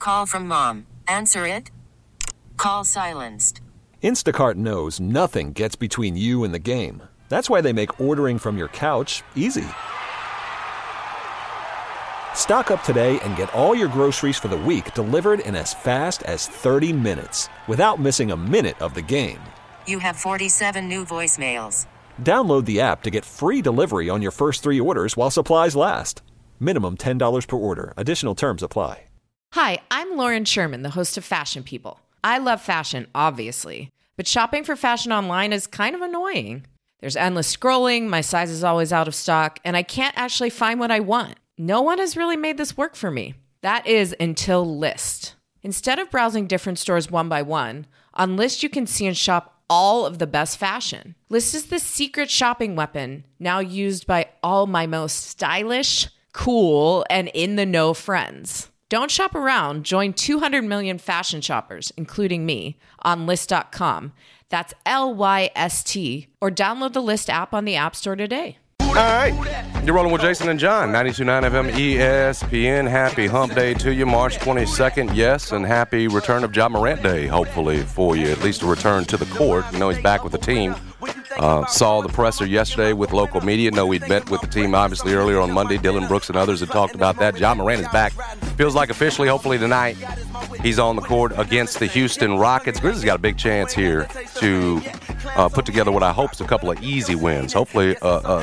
Call from mom. Answer it. Call silenced. Instacart knows nothing gets between you and the game. That's why they make ordering from your couch easy. Stock up today and get all your groceries for the week delivered in as fast as 30 minutes without missing a minute of the game. You have 47 new voicemails. Download the app to get free delivery on your first 3 orders while supplies last. Minimum $10 per order. Additional terms apply. Hi, I'm Lauren Sherman, the host of Fashion People. I love fashion, obviously, but shopping for fashion online is kind of annoying. There's endless scrolling, my size is always out of stock, and I can't actually find what I want. No one has really made this work for me. That is until Lyst. Instead of browsing different stores one by one, on Lyst you can see and shop all of the best fashion. Lyst is the secret shopping weapon now used by all my most stylish, cool, and in-the-know friends. Don't shop around. Join 200 million fashion shoppers, including me, on Lyst.com. That's Lyst, or download the Lyst app on the App Store today. All right. You're rolling with Jason and John, 92.9 FM ESPN. Happy Hump Day to you, March 22nd, yes, and happy return of Ja Morant Day, hopefully, for you, at least a return to the court. You know he's back with the team. Saw the presser yesterday with local media. Know he'd met with the team, obviously, earlier on Monday. Dillon Brooks and others had talked about that. Ja Morant is back. Feels like officially, hopefully tonight, he's on the court against the Houston Rockets. Grizzlies got a big chance here to put together what I hope is a couple of easy wins. Hopefully,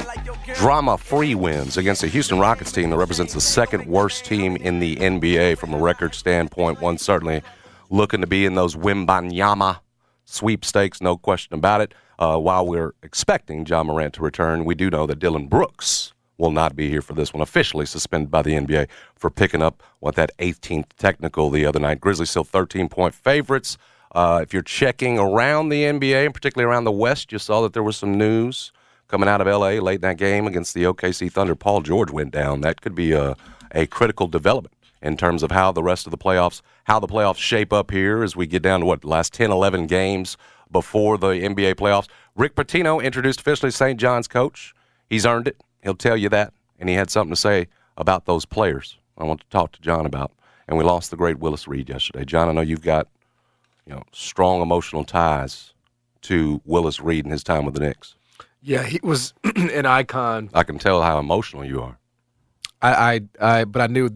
drama-free wins against the Houston Rockets team that represents the second worst team in the NBA from a record standpoint. One certainly looking to be in those Wembanyama sweepstakes, no question about it. While we're expecting Ja Morant to return, we do know that Dillon Brooks will not be here for this one, officially suspended by the NBA for picking up, that 18th technical the other night. Grizzlies still 13-point favorites. If you're checking around the NBA, and particularly around the West, you saw that there was some news coming out of L.A. late in that game against the OKC Thunder. Paul George went down. That could be a critical development in terms of how the rest of the playoffs, shape up here as we get down to, the last 10, 11 games before the NBA playoffs. Rick Pitino introduced officially St. John's coach. He's earned it. He'll tell you that. And he had something to say about those players I want to talk to John about. And we lost the great Willis Reed yesterday. John, I know you've got strong emotional ties to Willis Reed and his time with the Knicks. Yeah, he was an icon. I can tell how emotional you are. But I knew.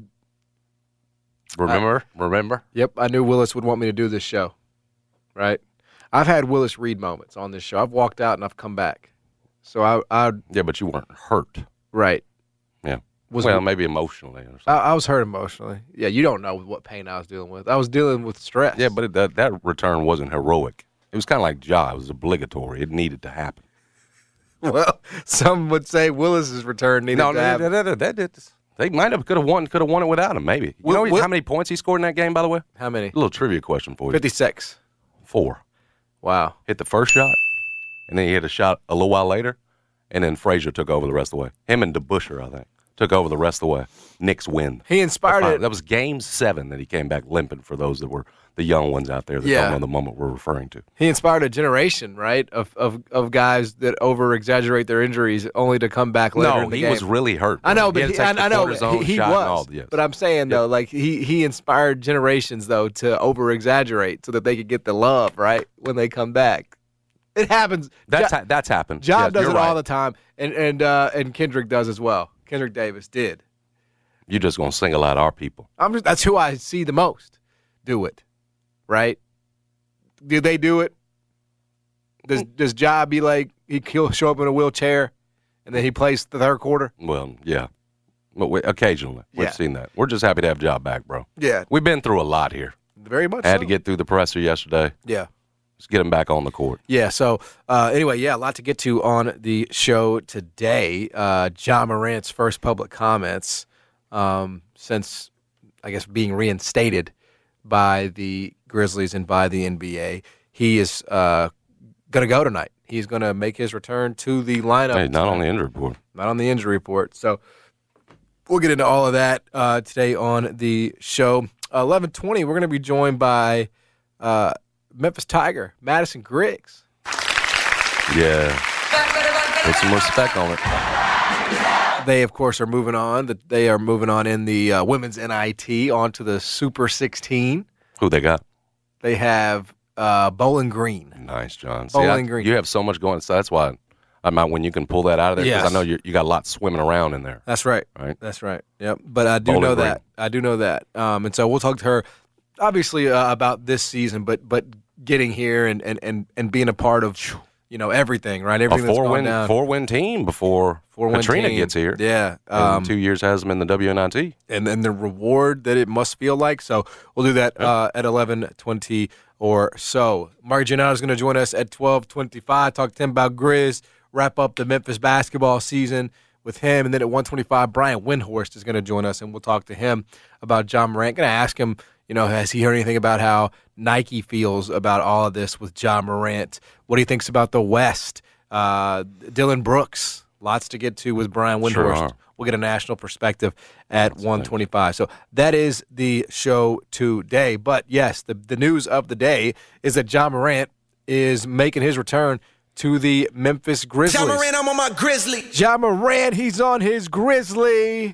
Remember? Yep, I knew Willis would want me to do this show, right? I've had Willis Reed moments on this show. I've walked out and I've come back. So yeah, but you weren't hurt. Right. Yeah. Well, maybe emotionally. Or something. I was hurt emotionally. Yeah, you don't know what pain I was dealing with. I was dealing with stress. Yeah, but that return wasn't heroic. It was kind of like Ja. It was obligatory. It needed to happen. Well, some would say Willis's return needed to happen. They might have could have won it without him. Maybe. You know how many points he scored in that game? By the way, how many? A little trivia question for you. 56. 4. Wow. Hit the first shot, and then he hit a shot a little while later, and then Frazier took over the rest of the way. Him and DeBusschere, I think, took over the rest of the way. Knicks win. He inspired it. That was Game 7 that he came back limping for those that were the young ones out there that don't know the moment we're referring to. He inspired a generation, right, of guys that over-exaggerate their injuries only to come back later in the game. No, he was really hurt. I know, but he was. Yes. But I'm saying, though, like he inspired generations, though, to over-exaggerate so that they could get the love, right, when they come back. It happens. That's happened. John does it all the time, and Kendrick does as well. Kendrick Davis did. You're just going to single out our people. That's who I see the most do it, right? Do they do it? Does Ja be like, he'll show up in a wheelchair and then he plays the third quarter? Well, yeah. But occasionally. We've seen that. We're just happy to have Ja back, bro. Yeah. We've been through a lot here. Very much Had to get through the presser yesterday. Yeah. Let's get him back on the court. Yeah, so anyway, a lot to get to on the show today. Ja Morant's first public comments since, I guess, being reinstated by the Grizzlies and by the NBA. He is going to go tonight. He's going to make his return to the lineup. Hey, not on the injury report. Not on the injury report. So we'll get into all of that today on the show. 11:20, we're going to be joined by Memphis Tiger, Madison Griggs. Yeah. Put some respect on it. They, of course, are moving on. They are moving on in the women's NIT onto the Super 16. Who they got? They have Bowling Green. Nice, John. Bowling Green. You have so much going. So that's why I might when you can pull that out of there because Yes. I know you got a lot swimming around in there. That's right. Right. That's right. Yep. But I do Bowling know Green. that. I do know that. And so we'll talk to her, obviously, about this season, but getting here and being a part of, everything, right? Everything A that's going down. four-win team before Four-win Katrina team. gets here. Yeah. And 2 years has them in the WNIT. and the reward that it must feel like. So we'll do that at 11:20 or so. Mark Giannotto is going to join us at 12:25. Talk to him about Grizz. Wrap up the Memphis basketball season with him. And then at 1:25, Brian Windhorst is going to join us, and we'll talk to him about Ja Morant. Going to ask him, has he heard anything about how Nike feels about all of this with Ja Morant? What he thinks about the West? Dylan Brooks. Lots to get to with Brian Windhorst. Sure are. We'll get a national perspective at 1:25. So that is the show today. But, yes, the news of the day is that Ja Morant is making his return to the Memphis Grizzlies. Ja Morant, I'm on my Grizzly. Ja Morant, he's on his Grizzly.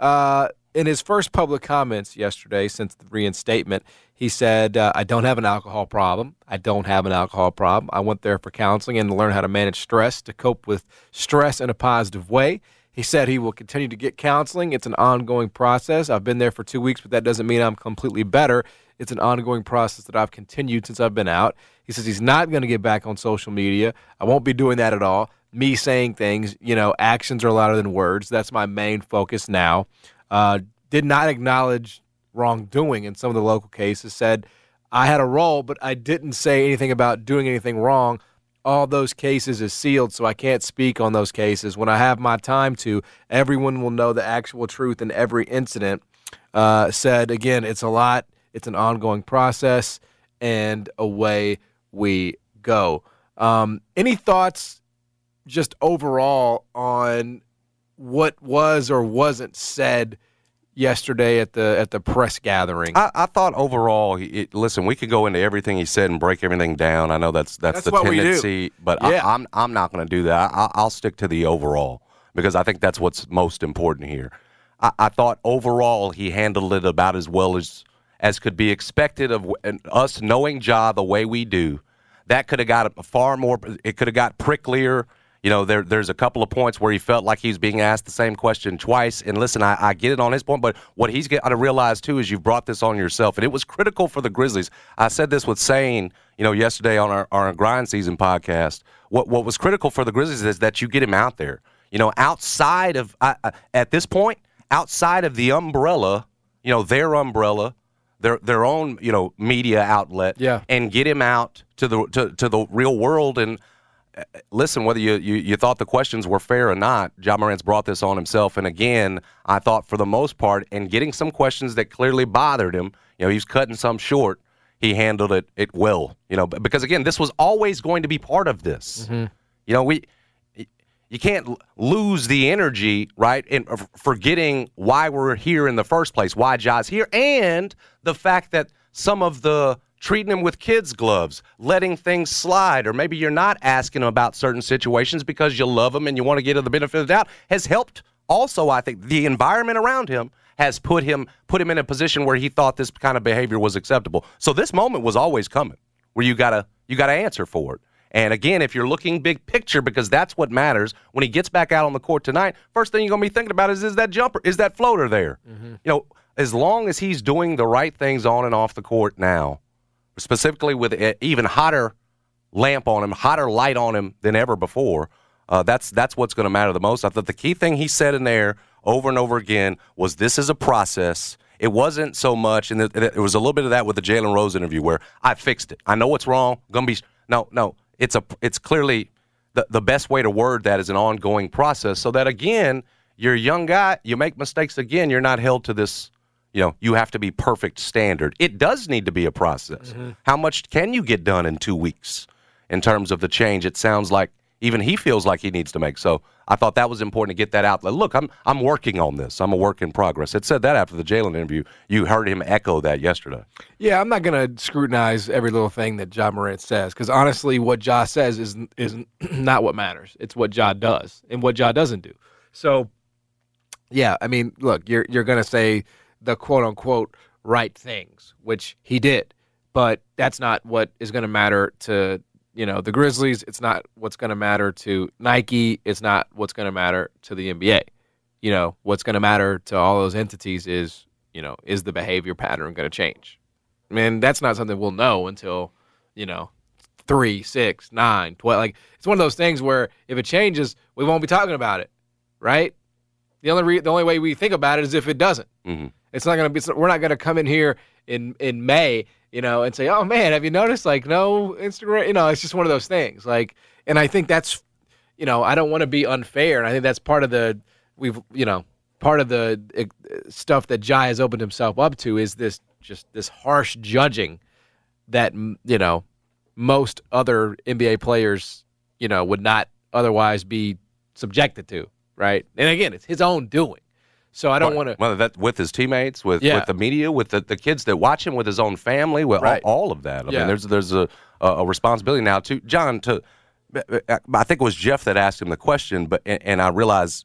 In his first public comments yesterday since the reinstatement, he said, I don't have an alcohol problem. I don't have an alcohol problem. I went there for counseling and to learn how to manage stress, to cope with stress in a positive way. He said he will continue to get counseling. It's an ongoing process. I've been there for 2 weeks, but that doesn't mean I'm completely better. It's an ongoing process that I've continued since I've been out. He says he's not going to get back on social media. I won't be doing that at all. Me saying things, actions are louder than words. That's my main focus now. Did not acknowledge wrongdoing in some of the local cases, said I had a role, but I didn't say anything about doing anything wrong. All those cases is sealed, so I can't speak on those cases. When I have my time to, everyone will know the actual truth in every incident. Said, again, it's a lot. It's an ongoing process, and away we go. Any thoughts just overall on what was or wasn't said yesterday at the press gathering? I thought overall, listen, we could go into everything he said and break everything down. I know that's the what we do. tendency, but Yeah. I'm not going to do that. I'll stick to the overall because I think that's what's most important here. I thought overall he handled it about as well as could be expected of us knowing Ja the way we do. That could have got far more. It could have got pricklier. There's a couple of points where he felt like he's being asked the same question twice. And listen, I get it on his point, but what he's got to realize, too, is you've brought this on yourself. And it was critical for the Grizzlies. I said this with Sane, yesterday on our Grind Season podcast. What was critical for the Grizzlies is that you get him out there. Outside of, at this point, outside of the umbrella, their umbrella, their own, media outlet, Yeah. and get him out to the real world. And listen, whether you thought the questions were fair or not, Ja Morant's brought this on himself. And again, I thought for the most part, and getting some questions that clearly bothered him, he's cutting some short, he handled it well. Because again, this was always going to be part of this. Mm-hmm. You can't lose the energy, right, in forgetting why we're here in the first place, why Ja's here, and the fact that some of the treating him with kids' gloves, letting things slide, or maybe you're not asking him about certain situations because you love him and you want to get him the benefit of the doubt, has helped. Also, I think the environment around him has put him in a position where he thought this kind of behavior was acceptable. So this moment was always coming, where you gotta answer for it. And again, if you're looking big picture, because that's what matters, when he gets back out on the court tonight, first thing you're going to be thinking about is that jumper, is that floater there? Mm-hmm. As long as he's doing the right things on and off the court now, specifically with an even hotter lamp on him, hotter light on him than ever before, that's what's going to matter the most. I thought the key thing he said in there over and over again was this is a process. It wasn't so much, and there was a little bit of that with the Jalen Rose interview where I fixed it. I know what's wrong. No. It's clearly the best way to word that is an ongoing process so that, again, you're a young guy, you make mistakes again, you're not held to this, you have to be perfect standard. It does need to be a process. Mm-hmm. How much can you get done in 2 weeks in terms of the change? It sounds like even he feels like he needs to make. So I thought that was important to get that out. Look, I'm working on this. I'm a work in progress. It said that after the Jalen interview. You heard him echo that yesterday. Yeah, I'm not going to scrutinize every little thing that Ja Morant says because honestly, what Ja says is not what matters. It's what Ja does and what Ja doesn't do. So Yeah, I mean, look, you're going to say the quote-unquote right things, which he did. But that's not what is going to matter to, the Grizzlies. It's not what's going to matter to Nike. It's not what's going to matter to the NBA. What's going to matter to all those entities is, is the behavior pattern going to change? I mean, that's not something we'll know until, 3, 6, 9, 12. Like, it's one of those things where if it changes, we won't be talking about it, right? The only way we think about it is if it doesn't. Mm-hmm. It's not going to be. We're not going to come in here in May, and say, "Oh man, have you noticed? Like, no Instagram." It's just one of those things. Like, and I think that's, I don't want to be unfair, and I think that's part of the stuff that Jai has opened himself up to is this harsh judging that most other NBA players would not otherwise be subjected to, right? And again, it's his own doing. So I don't want to. Whether that with his teammates, with the media, with the kids that watch him, with his own family, with all of that. I mean, there's a responsibility now to John. I think it was Jeff that asked him the question, and I realized,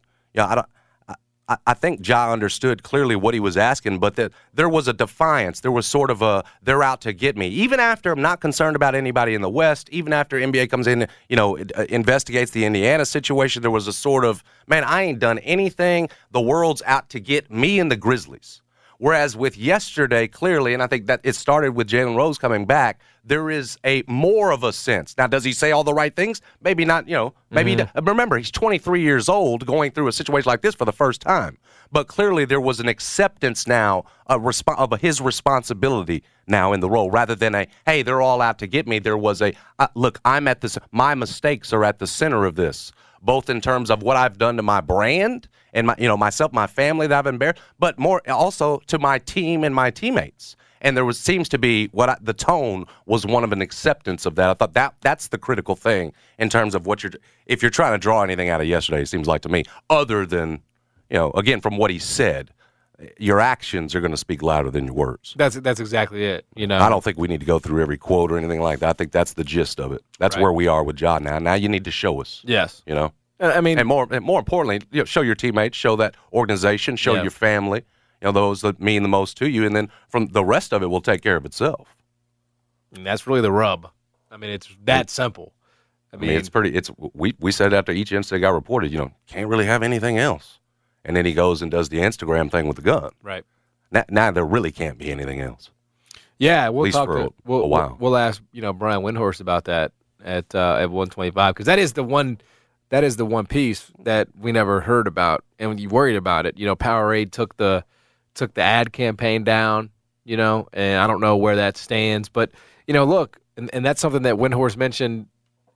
I think Ja understood clearly what he was asking, but that there was a defiance. There was sort of a, they're out to get me. Even after I'm not concerned about anybody in the West, even after NBA comes in, investigates the Indiana situation, there was a sort of, man, I ain't done anything. The world's out to get me and the Grizzlies. Whereas with yesterday, clearly, and I think that it started with Jalen Rose coming back, there is a more of a sense. Now, does he say all the right things? Maybe not, maybe remember, he's 23 years old going through a situation like this for the first time. But clearly there was an acceptance now of his responsibility now in the role rather than hey, they're all out to get me. There was look, I'm at this, my mistakes are at the center of this, both in terms of what I've done to my brand and myself, my family that I've embarrassed, but more also to my team and my teammates. And there seems to be the tone was one of an acceptance of that. I thought that's the critical thing in terms of if you're trying to draw anything out of yesterday, it seems like to me, other than, again, from what he said, your actions are going to speak louder than your words. That's exactly it. I don't think we need to go through every quote or anything like that. I think that's the gist of it. That's where we are with Ja now. Now you need to show us. Yes. I mean, and more importantly, show your teammates, show that organization, show your family, those that mean the most to you, and then from the rest of it will take care of itself. And that's really the rub. I mean, it's that simple. I mean, it's pretty. We said after each incident got reported, can't really have anything else, and then he goes and does the Instagram thing with the gun. Right. Now there really can't be anything else. Yeah, we'll at least talk for to a while. We'll ask Brian Windhorst about that at 125 because that is the one. That is the one piece that we never heard about, and when you worried about it, Powerade took the ad campaign down, and I don't know where that stands, but look, and that's something that Windhorst mentioned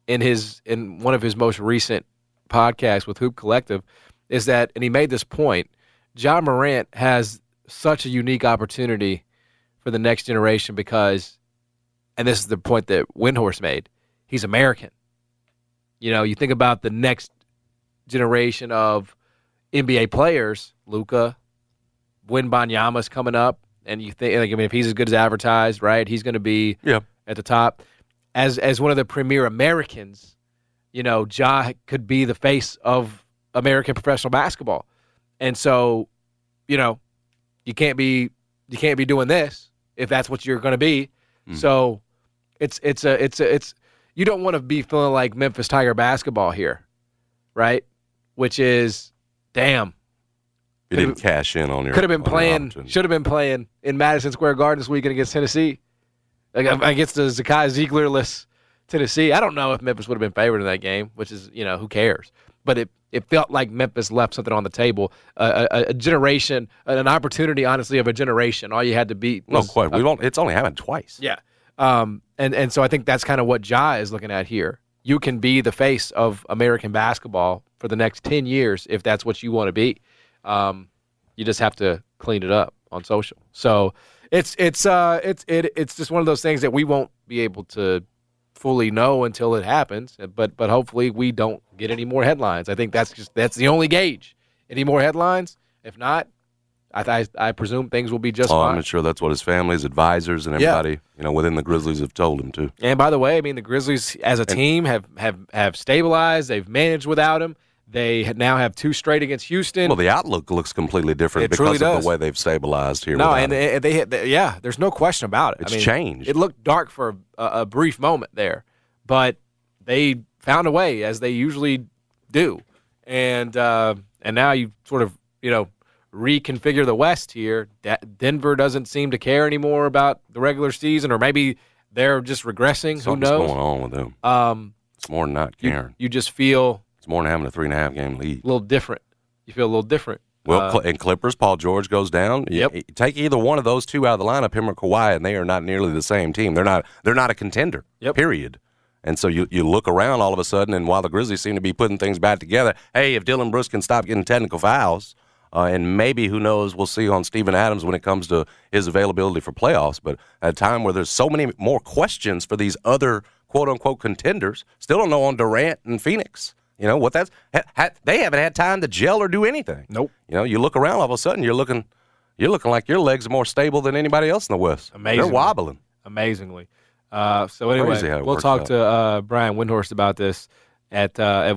in one of his most recent podcasts with Hoop Collective, is that, and he made this point, Ja Morant has such a unique opportunity for the next generation because, and this is the point that Windhorst made, he's American. You think about the next generation of NBA players, Luka, Wembanyama's coming up, and you think, if he's as good as advertised, right, he's going to be at the top. As one of the premier Americans, Ja could be the face of American professional basketball, and so, you can't be doing this if that's what you're going to be. Mm. So, it's you don't want to be feeling like Memphis Tiger basketball here, right? Which is, damn. You didn't cash in on your. Should have been playing in Madison Square Garden this weekend against Tennessee, against the Zakai Ziegler-less Tennessee. I don't know if Memphis would have been favored in that game, which is, who cares? But it felt like Memphis left something on the table, a generation, an opportunity, honestly, of a generation. All you had to beat was, no, quite. It's only happened twice. Yeah. And so I think that's kind of what Ja is looking at here. You can be the face of American basketball for the next 10 years if that's what you want to be. You just have to clean it up on social. So it's just one of those things that we won't be able to fully know until it happens. But hopefully we don't get any more headlines. I think that's the only gauge. Any more headlines? If not, I presume things will be just fine. I'm sure that's what his family, his advisors, and everybody within the Grizzlies have told him to. And by the way, the Grizzlies as a team have stabilized. They've managed without him. They now have 2 straight against Houston. Well, the outlook looks completely different It because truly of does. the way they've stabilized here. No, and they hit. There's no question about it. It's changed. It looked dark for a brief moment there, but they found a way, as they usually do. And now you sort of, reconfigure the West here. Denver doesn't seem to care anymore about the regular season, or maybe they're just regressing. Something's Who knows? going on with them. It's more than not caring. You just feel It's more than having a 3.5 game lead. a little different. You feel a little different. Well, and Clippers, Paul George goes down. Yep. You take either one of those two out of the lineup, him or Kawhi, and they are not nearly the same team. They're not a contender. Yep. Period. And so you look around all of a sudden, and while the Grizzlies seem to be putting things back together, hey, if Dylan Brooks can stop getting technical fouls, and maybe, who knows, we'll see on Steven Adams when it comes to his availability for playoffs. But at a time where there's so many more questions for these other quote-unquote contenders, still don't know on Durant and Phoenix. What that's they haven't had time to gel or do anything. Nope. You look around, all of a sudden you're looking like your legs are more stable than anybody else in the West. Amazing. They're wobbling. Amazingly. So anyway, Crazy how it we'll works talk out. to Brian Windhorst about this at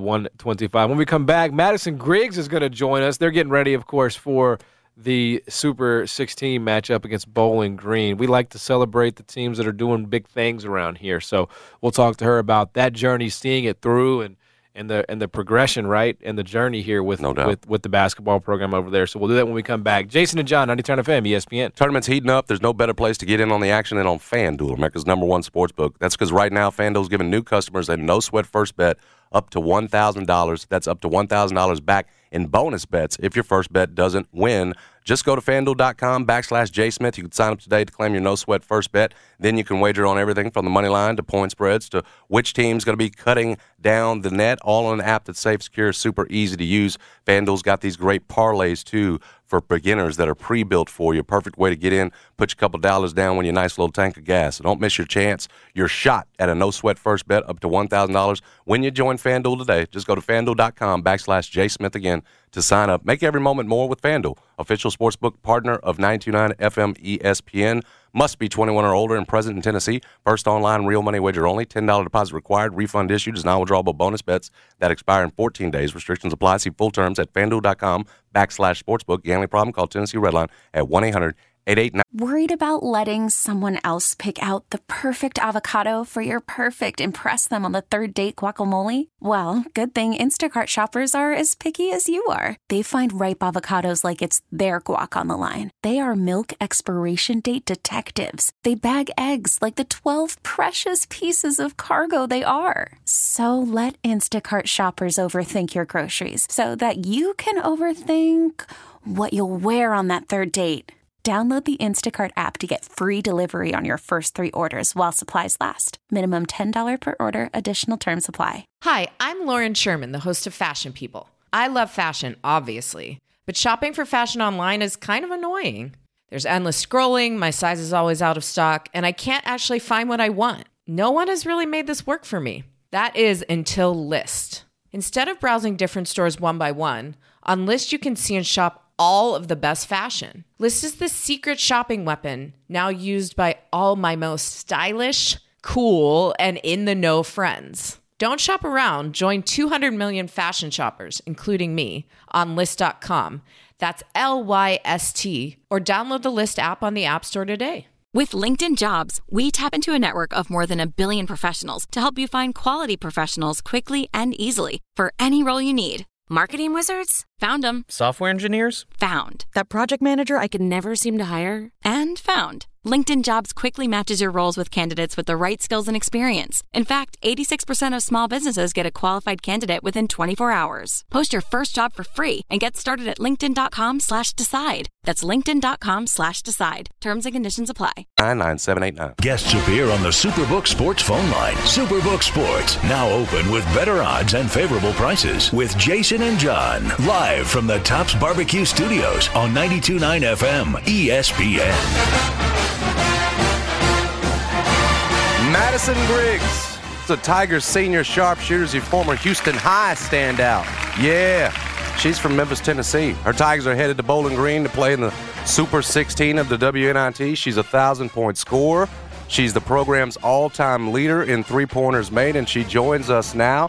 1:25. When we come back, Madison Griggs is going to join us. They're getting ready, of course, for the Super 16 matchup against Bowling Green. We like to celebrate the teams that are doing big things around here. So we'll talk to her about that journey, seeing it through, and the progression, right, and the journey here with No doubt. with the basketball program over there. So we'll do that when we come back. Jason and John, 90 Turn FM, ESPN. Tournament's heating up. There's no better place to get in on the action than on FanDuel, America's #1 sportsbook. That's because right now FanDuel's giving new customers a no-sweat first bet up to $1,000. That's up to $1,000 back in bonus bets if your first bet doesn't win. Just go to FanDuel.com/JSmith. You can sign up today to claim your no-sweat first bet. Then you can wager on everything from the money line to point spreads to which team's going to be cutting down the net, all on an app that's safe, secure, super easy to use. FanDuel's got these great parlays, too, for beginners that are pre-built for you. Perfect way to get in, put you a couple dollars down when you nice little tank of gas. So don't miss your chance. Your shot at a no-sweat first bet up to $1,000 when you join FanDuel today. Just go to FanDuel.com/JSmith again to sign up. Make every moment more with FanDuel, official sportsbook partner of 92.9 FM ESPN. Must be 21 or older and present in Tennessee. First online real money wager only. $10 deposit required. Refund issued as non-withdrawable bonus bets that expire in 14 days. Restrictions apply. See full terms at FanDuel.com/sportsbook. Gambling problem? Call Tennessee Redline at 1-800-889. Worried about letting someone else pick out the perfect avocado for your perfect impress them on the third date guacamole? Well, good thing Instacart shoppers are as picky as you are. They find ripe avocados like it's their guac on the line. They are milk expiration date detectives. They bag eggs like the 12 precious pieces of cargo they are. So let Instacart shoppers overthink your groceries so that you can overthink what you'll wear on that third date. Download the Instacart app to get free delivery on your first 3 orders while supplies last. Minimum $10 per order. Additional terms apply. Hi, I'm Lauren Sherman, the host of Fashion People. I love fashion, obviously, but shopping for fashion online is kind of annoying. There's endless scrolling, my size is always out of stock, and I can't actually find what I want. No one has really made this work for me. That is until Lyst. Instead of browsing different stores one by one, on Lyst you can see and shop all of the best fashion. Lyst is the secret shopping weapon now used by all my most stylish, cool, and in-the-know friends. Don't shop around. Join 200 million fashion shoppers, including me, on Lyst.com. That's LYST. Or download the Lyst app on the App Store today. With LinkedIn Jobs, we tap into a network of more than 1 billion professionals to help you find quality professionals quickly and easily for any role you need. Marketing wizards? Found them. Software engineers? Found. That project manager I could never seem to hire? And found. LinkedIn Jobs quickly matches your roles with candidates with the right skills and experience. In fact, 86% of small businesses get a qualified candidate within 24 hours. Post your first job for free and get started at linkedin.com/decide. That's linkedin.com/decide. Terms and conditions apply. 99789. Guests appear on the Superbook Sports phone line. Superbook Sports, now open with better odds and favorable prices. With Jason and John, live from the Tops Barbecue Studios on 92.9 FM ESPN. Madison Griggs, the Tigers senior sharpshooter, is a former Houston High standout. Yeah, she's from Memphis, Tennessee. Her Tigers are headed to Bowling Green to play in the Super 16 of the WNIT. She's a 1,000-point scorer. She's the program's all-time leader in three-pointers made, and she joins us now.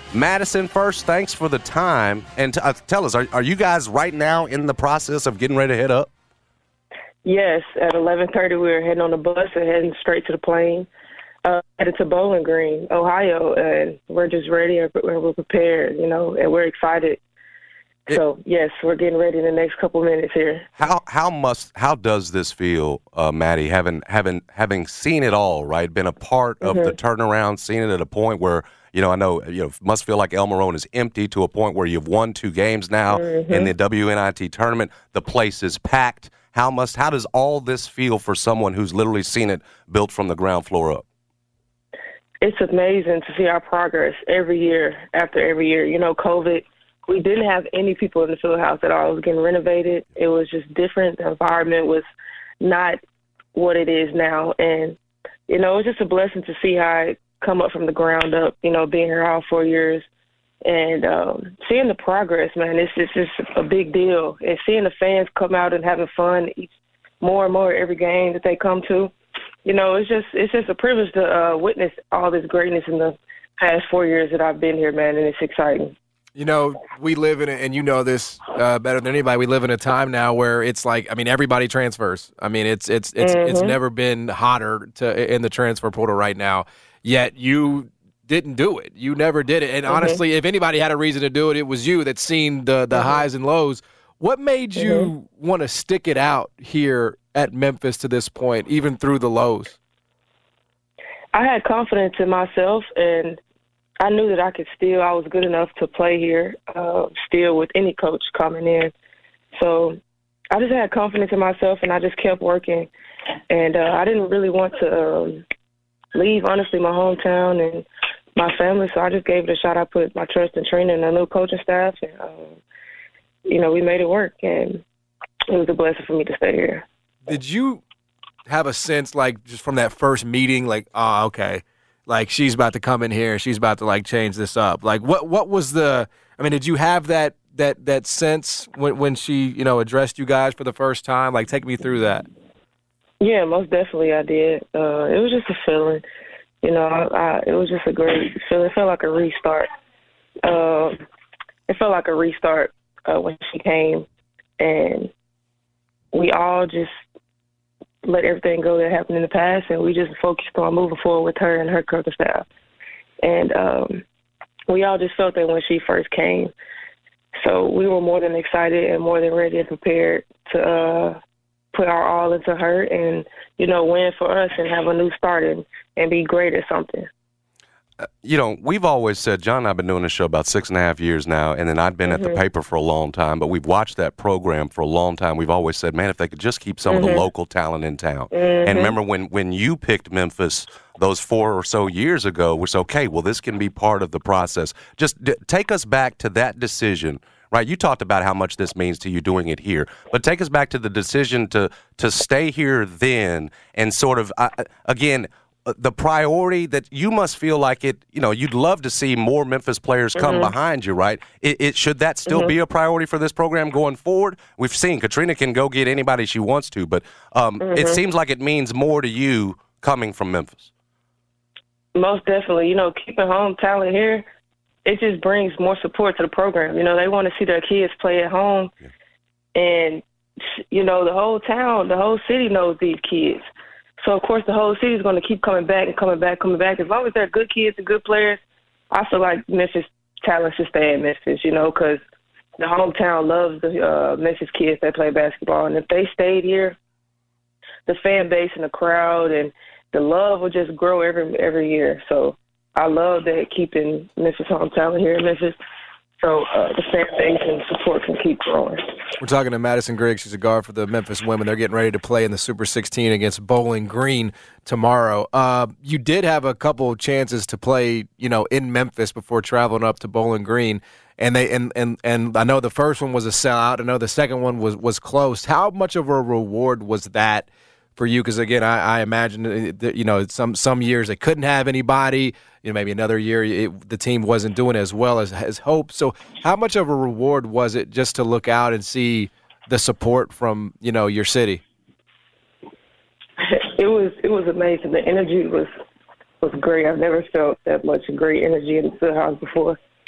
Madison, first, thanks for the time. And tell us, are you guys right now in the process of getting ready to head up? Yes, at 11:30 we were heading on the bus and heading straight to the plane, headed to Bowling Green, Ohio, and we're just ready and we're prepared, and we're excited. So yes, we're getting ready in the next couple minutes here. How does this feel, Maddie? Having seen it all, right? Been a part of the turnaround, seen it at a point where I know must feel like El Marrone is empty to a point where you've won 2 games now in the WNIT tournament. The place is packed. How does all this feel for someone who's literally seen it built from the ground floor up? It's amazing to see our progress every year after every year. COVID. We didn't have any people in the field house at all. It was getting renovated. It was just different. The environment was not what it is now. And, it was just a blessing to see how it come up from the ground up, being here all 4 years. And seeing the progress, man, it's just a big deal. And seeing the fans come out and having fun more and more every game that they come to, it's just a privilege to witness all this greatness in the past 4 years that I've been here, man, and it's exciting. We live in and this better than anybody. We live in a time now where it's like, everybody transfers. It's never been hotter in the transfer portal right now. Yet you didn't do it. You never did it. And honestly, if anybody had a reason to do it, it was you that's seen the highs and lows. What made you want to stick it out here at Memphis to this point, even through the lows? I had confidence in myself, and I knew that I was good enough to play here, still with any coach coming in. So I just had confidence in myself, and I just kept working. And I didn't really want to leave, honestly, my hometown and my family, so I just gave it a shot. I put my trust in Trina and the new coaching staff, and, we made it work, and it was a blessing for me to stay here. Did you have a sense, just from that first meeting, okay, she's about to come in here, she's about to, change this up? What was did you have that sense when she, addressed you guys for the first time? Take me through that. Yeah, most definitely I did. It was just a feeling. It was just a great feeling. It felt like a restart. When she came, and we all just let everything go that happened in the past, and we just focused on moving forward with her and her coaching staff. And we all just felt that when she first came. So we were more than excited and more than ready and prepared to put our all into her and, win for us and have a new start and be great at something. We've always said, John and I have been doing this show about 6.5 years now, and then I'd been at the paper for a long time, but we've watched that program for a long time. We've always said, man, if they could just keep some of the local talent in town. And remember when you picked Memphis those 4 or so years ago, was okay, well, this can be part of the process. Just take us back to that decision. Right, you talked about how much this means to you doing it here, but take us back to the decision to stay here then, and sort of again the priority that you must feel like it. You'd love to see more Memphis players come behind you, right? It should that still be a priority for this program going forward? We've seen Katrina can go get anybody she wants to, but it seems like it means more to you coming from Memphis. Most definitely, keeping home talent here. It just brings more support to the program. They want to see their kids play at home. Yeah. And, the whole town, the whole city knows these kids. So, of course, the whole city is going to keep coming back. As long as they're good kids and good players, I feel like Memphis talent should stay in Memphis, because the hometown loves the Memphis kids that play basketball. And if they stayed here, the fan base and the crowd and the love will just grow every year. So I love that keeping Memphis home talent here in Memphis, so the fan base and support can keep growing. We're talking to Madison Griggs. She's a guard for the Memphis women. They're getting ready to play in the Super 16 against Bowling Green tomorrow. You did have a couple chances to play, in Memphis before traveling up to Bowling Green, and I know the first one was a sellout. I know the second one was close. How much of a reward was that for you? Because again, I imagine that, some years they couldn't have anybody. Maybe another year the team wasn't doing as well as hoped. So how much of a reward was it just to look out and see the support from your city? It was amazing. The energy was great. I've never felt that much great energy in the field house before.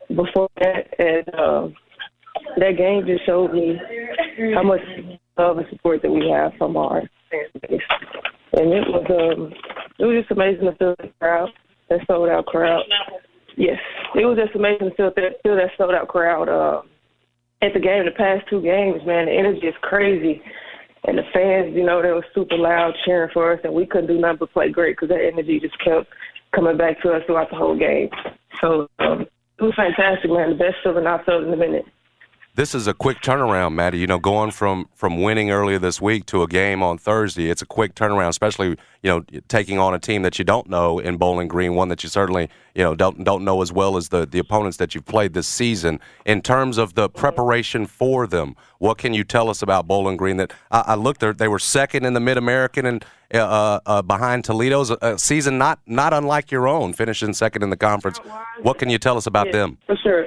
before that, and that game just showed me how much love and support that we have from our fan base. And it was just amazing to feel that sold out crowd. Yes, it was just amazing to feel that sold out crowd at the game. The past 2 games, man, the energy is crazy. And the fans, they were super loud cheering for us, and we couldn't do nothing but play great because that energy just kept coming back to us throughout the whole game. So it was fantastic, man. The best feeling I've felt in a minute. This is a quick turnaround, Maddie. Going from winning earlier this week to a game on Thursday, it's a quick turnaround, especially, taking on a team that you don't know in Bowling Green, one that you certainly, don't know as well as the opponents that you've played this season. In terms of the preparation for them, what can you tell us about Bowling Green? That I looked there, they were second in the Mid-American and behind Toledo's a season not unlike your own, finishing second in the conference. What can you tell us about them? For sure.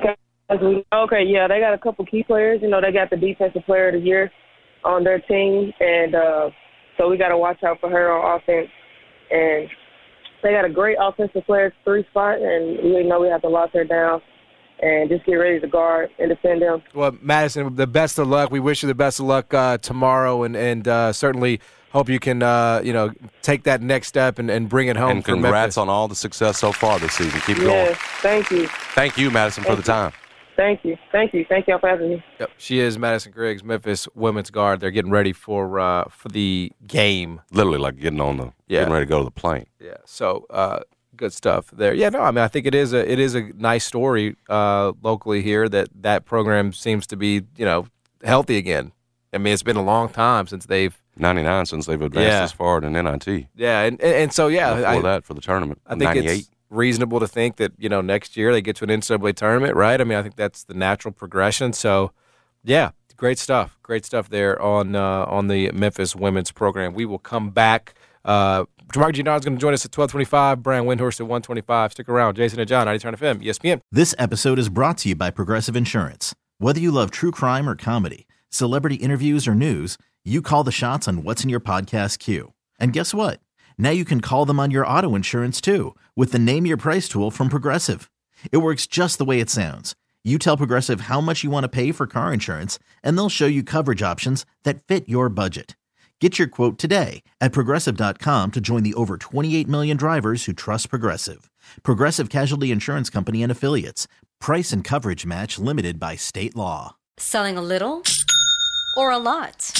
Okay, yeah, they got a couple key players. They got the Defensive Player of the Year on their team, and so we got to watch out for her on offense. And they got a great offensive player at the 3 spot, and we know we have to lock her down and just get ready to guard and defend them. Well, Madison, the best of luck. We wish you the best of luck tomorrow, and certainly hope you can, take that next step and bring it home. And congrats on all the success so far this season. Keep going. Yes, thank you. Thank you, Madison, for the time. Thank you. Thank you all for having me. Yep. She is Madison Griggs, Memphis women's guard. They're getting ready for the game. Literally like getting ready to go to the plane. Yeah. So good stuff there. Yeah. No. I mean, I think it is a nice story locally here that program seems to be healthy again. I mean, it's been a long time since they've 99 since they've advanced as far in NIT. Yeah. And so before that for the tournament. I think 98. It's reasonable to think that next year they get to an NCAA tournament, right? I mean, I think that's the natural progression. So, yeah, great stuff there on the Memphis women's program. We will come back. Jamarcus Giannardi is going to join us at 12:25. Brian Windhorst at 1:25. Stick around. Jason and John, 90 FM, ESPN. This episode is brought to you by Progressive Insurance. Whether you love true crime or comedy, celebrity interviews or news, you call the shots on what's in your podcast queue. And guess what? Now you can call them on your auto insurance, too, with the Name Your Price tool from Progressive. It works just the way it sounds. You tell Progressive how much you want to pay for car insurance, and they'll show you coverage options that fit your budget. Get your quote today at Progressive.com to join the over 28 million drivers who trust Progressive. Progressive Casualty Insurance Company and Affiliates. Price and coverage match limited by state law. Selling a little or a lot?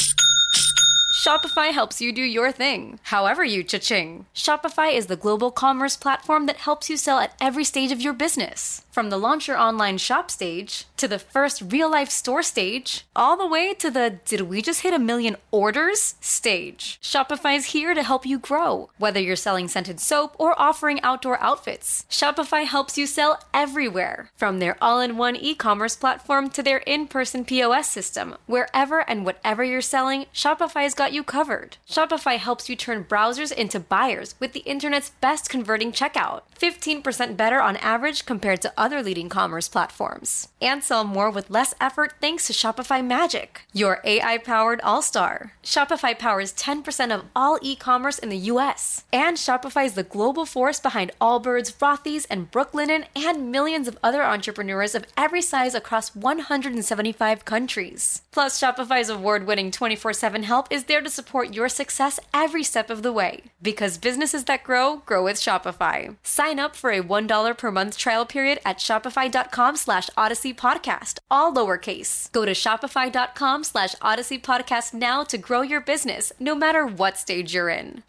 Shopify helps you do your thing, however you cha-ching. Shopify is the global commerce platform that helps you sell at every stage of your business. From the launch your online shop stage, to the first real-life store stage, all the way to the did we just hit 1 million orders stage. Shopify's here to help you grow. Whether you're selling scented soap or offering outdoor outfits, Shopify helps you sell everywhere. From their all-in-one e-commerce platform to their in-person POS system, wherever and whatever you're selling, Shopify's got you covered. Shopify helps you turn browsers into buyers with the internet's best converting checkout. 15% better on average compared to other leading commerce platforms. And sell more with less effort thanks to Shopify Magic, your AI-powered all-star. Shopify powers 10% of all e-commerce in the U.S. And Shopify is the global force behind Allbirds, Rothy's, and Brooklinen, and millions of other entrepreneurs of every size across 175 countries. Plus, Shopify's award-winning 24/7 help is there to support your success every step of the way. Because businesses that grow, grow with Shopify. Sign up for a $1 per month trial period at shopify.com/Odyssey Podcast, all lowercase. Go to shopify.com/Odyssey Podcast now to grow your business, no matter what stage you're in.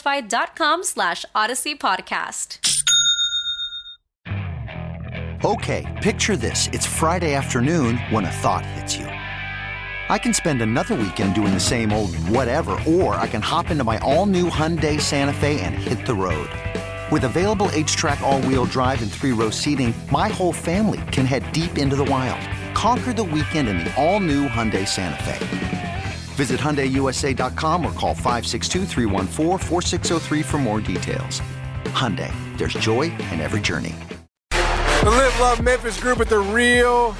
Shopify.com/Odyssey Podcast. Okay, picture this. It's Friday afternoon when a thought hits you. I can spend another weekend doing the same old whatever, or I can hop into my all-new Hyundai Santa Fe and hit the road. With available H-Track all-wheel drive and 3-row seating, my whole family can head deep into the wild. Conquer the weekend in the all-new Hyundai Santa Fe. Visit HyundaiUSA.com or call 562-314-4603 for more details. Hyundai, there's joy in every journey. The Live Love Memphis group at the real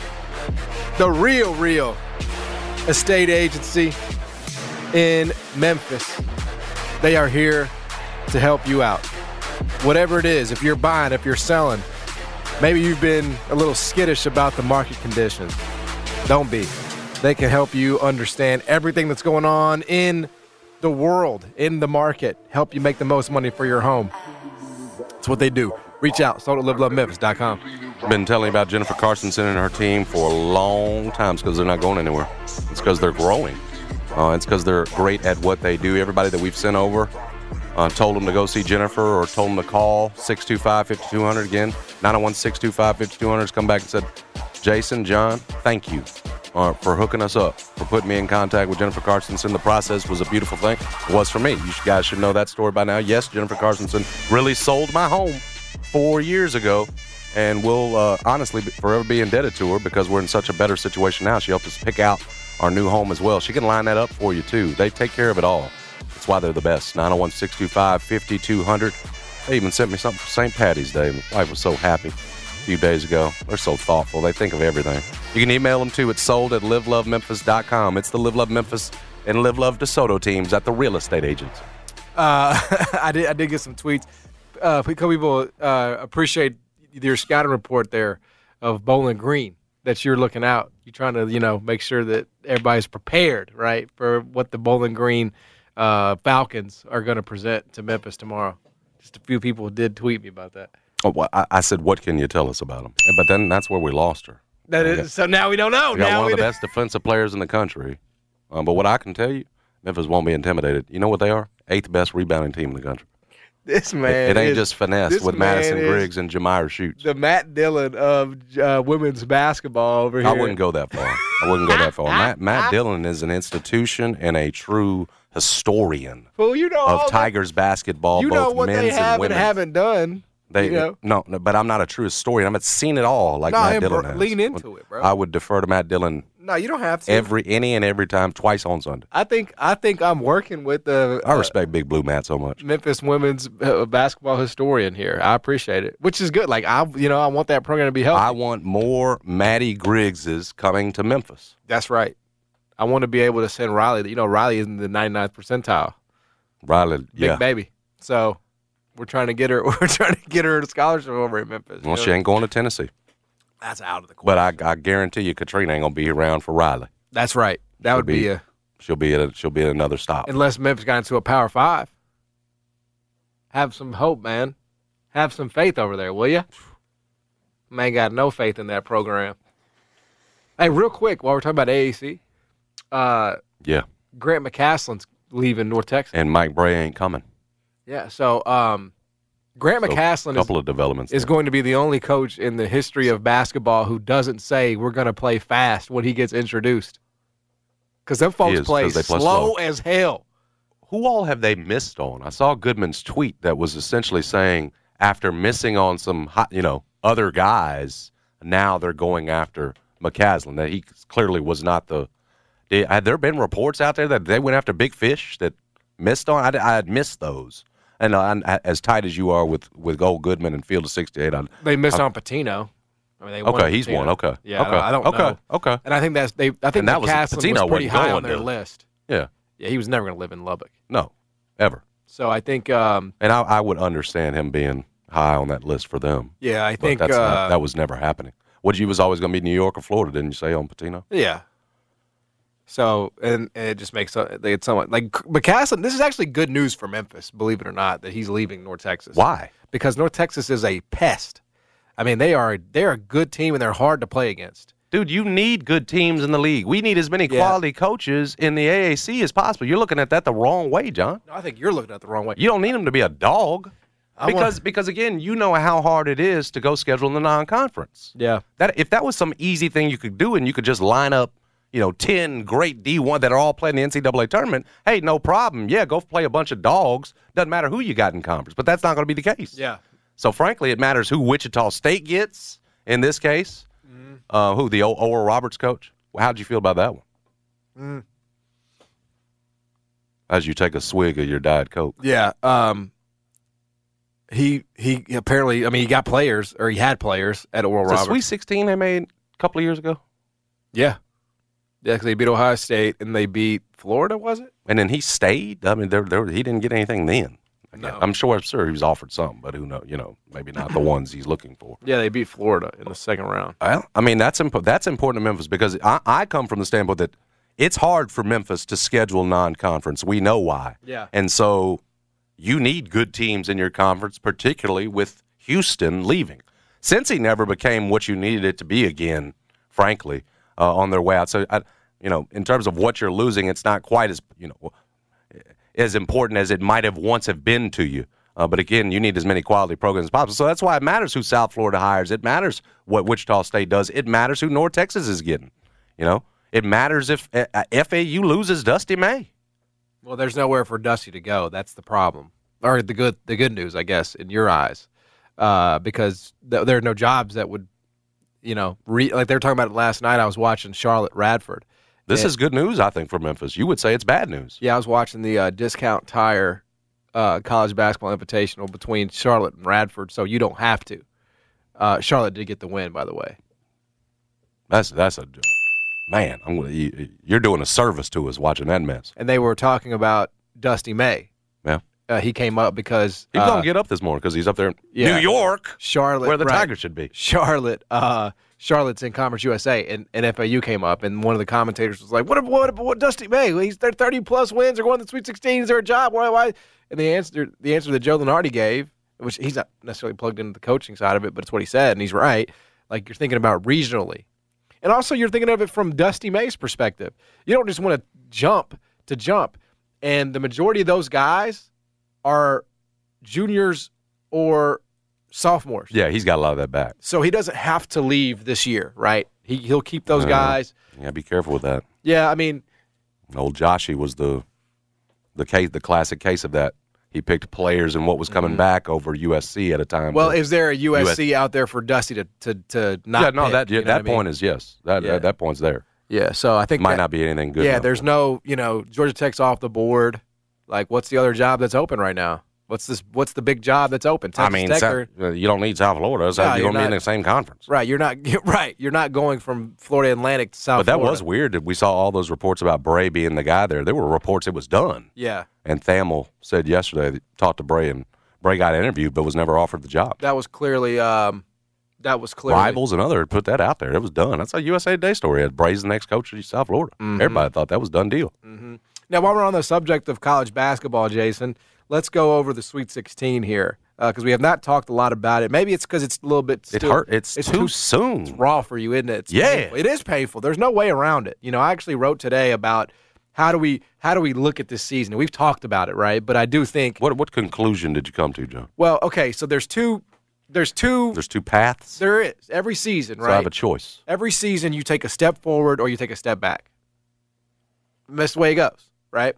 estate agency in Memphis. They are here to help you out. Whatever it is, if you're buying, if you're selling, Maybe you've been a little skittish about the market conditions. Don't be. They can help you understand everything that's going on in the world, in the market, help you make the most money for your home. That's what they do. Reach out, sold@livelovememphis.com. Been telling you about Jennifer Carstensen and her team for a long time. It's because they're not going anywhere. It's because they're growing. It's because they're great at what they do. Everybody that we've sent over told them to go see Jennifer or told them to call 625-5200 again. 901-625-5200 has come back and said, Jason, John, thank you for hooking us up, for putting me in contact with Jennifer Carstensen. The process was a beautiful thing. It was for me. You guys should know that story by now. Yes, Jennifer Carstensen really sold my home 4 years ago, and we'll honestly forever be indebted to her because we're in such a better situation now. She helped us pick out our new home as well. She can line that up for you, too. They take care of it all. That's why they're the best. 901-625-5200. They even sent me something for St. Patty's Day. My wife was so happy a few days ago. They're so thoughtful. They think of everything. You can email them, too. It's sold@livelovememphis.com. It's the Live Love Memphis and Live Love DeSoto teams at the real estate agents. I did get some tweets. People appreciate your scouting report there of Bowling Green, that you're looking out. You're trying to, make sure that everybody's prepared, right, for what the Bowling Green Falcons are going to present to Memphis tomorrow. Just a few people did tweet me about that. Oh, well, I said, what can you tell us about them? But then that's where we lost her. So now we don't know. We got one of the best defensive players in the country. But what I can tell you, Memphis won't be intimidated. You know what they are? 8th best rebounding team in the country. This man. It ain't just finesse with Madison Griggs and Jamire Shoots. The Matt Dillon of women's basketball over here. I wouldn't go that far. Matt Dillon is an institution and a true historian of Tigers basketball, both what men's they have and women's. And haven't done. No, but I'm not a true historian. I've seen it all like Matt Dillon has. Lean into it, bro. I would defer to Matt Dillon. No, you don't have to. Any and every time, twice on Sunday. I think I'm working with the. I respect Big Blue Matt so much. Memphis women's basketball historian here. I appreciate it, which is good. Like I want that program to be healthy. I want more Maddie Griggses coming to Memphis. That's right. I want to be able to send Riley. Riley is in the 99th percentile. Riley, big baby. So we're trying to get her. We're trying to get her a scholarship over at Memphis. Well, she ain't going to Tennessee. That's out of the question. But I guarantee you, Katrina ain't gonna be around for Riley. That's right. She'll be at another stop. Unless Memphis got into a Power 5. Have some hope, man. Have some faith over there, will you? Man, got no faith in that program. Hey, real quick, while we're talking about AAC. Yeah. Grant McCaslin's leaving North Texas. And Mike Bray ain't coming. Yeah, so Grant McCaslin is going to be the only coach in the history of basketball who doesn't say we're going to play fast when he gets introduced. Because them folks play slow as hell. Who all have they missed on? I saw Goodman's tweet that was essentially saying after missing on some other guys, now they're going after McCaslin. That he clearly was not the – had there been reports out there that they went after big fish that missed on? I had missed those. And as tight as you are with Gold Goodman and Field of 68, they missed on Patino. I mean, he's one. Okay, yeah, okay. I don't know. Okay, and I think McCaslin was pretty high on their list. Yeah, he was never going to live in Lubbock. No, ever. So I think, and I would understand him being high on that list for them. Yeah, I think that was never happening. You was always going to be New York or Florida, didn't you say on Patino? Yeah. So, and it just makes it somewhat like McCaslin. This is actually good news for Memphis, believe it or not, that he's leaving North Texas. Why? Because North Texas is a pest. I mean, they're a good team and they're hard to play against. Dude, you need good teams in the league. We need as many quality coaches in the AAC as possible. You're looking at that the wrong way, John. No, I think you're looking at it the wrong way. You don't need them to be a dog. Because again, you know how hard it is to go schedule in the non-conference. Yeah. If that was some easy thing you could do and you could just line up 10 great D1 that are all playing the NCAA tournament, hey, no problem. Yeah, go play a bunch of dogs. Doesn't matter who you got in conference, but that's not going to be the case. Yeah. So, frankly, it matters who Wichita State gets in this case. Mm-hmm. Who, the Oral Roberts coach? How did you feel about that one? As you take a swig of your Diet Coke. Yeah. He apparently, he got players, or he had players at Oral Roberts. The Sweet 16 they made a couple of years ago? Yeah. Yeah, because they beat Ohio State and they beat Florida, was it? And then he stayed. I mean, he didn't get anything then. No. I'm sure he was offered some, but who knows? Maybe not the ones he's looking for. Yeah, they beat Florida in the second round. Well, I mean, that's important to Memphis because I come from the standpoint that it's hard for Memphis to schedule non-conference. We know why. Yeah. And so you need good teams in your conference, particularly with Houston leaving. Cincy never became what you needed it to be again, frankly, on their way out. So, in terms of what you're losing, it's not quite as important as it might have once have been to you. But again, you need as many quality programs as possible. So that's why it matters who South Florida hires. It matters what Wichita State does. It matters who North Texas is getting. It matters if FAU loses Dusty May. Well, there's nowhere for Dusty to go. That's the problem, or the good news, I guess, in your eyes, because there are no jobs that would, like they were talking about it last night. I was watching Charlotte Radford. This is good news, I think, for Memphis. You would say it's bad news. Yeah, I was watching the Discount Tire College Basketball Invitational between Charlotte and Radford, so you don't have to. Charlotte did get the win, by the way. That's a man. You're doing a service to us watching that mess. And they were talking about Dusty May. Yeah, he came up because he's gonna get up this morning because he's up there in New York, Charlotte, where the Tigers should be. Charlotte's in Conference USA, and FAU came up, and one of the commentators was like, "What Dusty May? He's there 30+ wins. They're going to the Sweet 16. Is there a job? Why?" And the answer that Joe Lunardi gave, which he's not necessarily plugged into the coaching side of it, but it's what he said, and he's right. Like, you're thinking about regionally, and also you're thinking of it from Dusty May's perspective. You don't just want to jump, and the majority of those guys are juniors or sophomores. Yeah, he's got a lot of that back. So he doesn't have to leave this year, right? He'll keep those guys. Yeah, be careful with that. Yeah, I mean, old Joshy was the classic case of that. He picked players and what was coming back over USC at a time. Well, is there a USC out there for Dusty to not? Yeah, no, pick, that point is yes. That point's there. Yeah, so I think might not be anything good. Yeah, there's no, Georgia Tech's off the board. Like, what's the other job that's open right now? What's the big job that's open? Texas Tech you don't need South Florida. So you're going to be in the same conference. Right. You're not going from Florida Atlantic to South Florida. But that was weird that we saw all those reports about Bray being the guy there. There were reports it was done. Yeah. And Thamel said yesterday that talked to Bray, and Bray got interviewed but was never offered the job. That was clearly Rivals and other put that out there. It was done. That's a USA Today story. Bray's the next coach of South Florida. Mm-hmm. Everybody thought that was a done deal. Mm-hmm. Now, while we're on the subject of college basketball, Jason, let's go over the Sweet 16 here because we have not talked a lot about it. Maybe it's because it's a little bit still, it's too soon. It's raw for you, isn't it? Painful. It is painful. There's no way around it. I actually wrote today about how do we look at this season. We've talked about it, right? But I do think what conclusion did you come to, John? Well, okay, so there's two paths. There is every season, right? So I have a choice. Every season you take a step forward or you take a step back. That's the way it goes. Right?